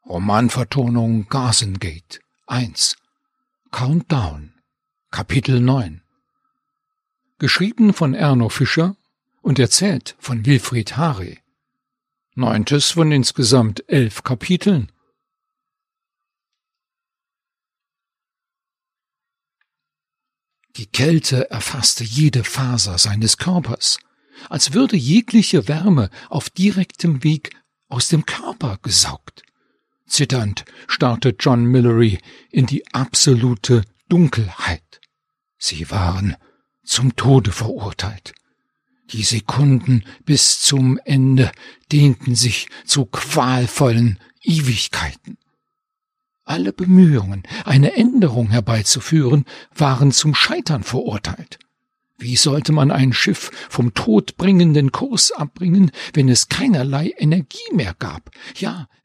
Romanvertonung Garsengate 1 Countdown Kapitel 9 Geschrieben von Erno Fischer und erzählt von Wilfried Haree. 9. von insgesamt 11 Kapiteln. Die Kälte erfasste jede Faser seines Körpers, als würde jegliche Wärme auf direktem Weg aus dem Körper gesaugt. Zitternd starrte John Millery in die absolute Dunkelheit. Sie waren zum Tode verurteilt. Die Sekunden bis zum Ende dehnten sich zu qualvollen Ewigkeiten. Alle Bemühungen, eine Änderung herbeizuführen, waren zum Scheitern verurteilt. Wie sollte man ein Schiff vom todbringenden Kurs abbringen, wenn es keinerlei Energie mehr gab? Ja,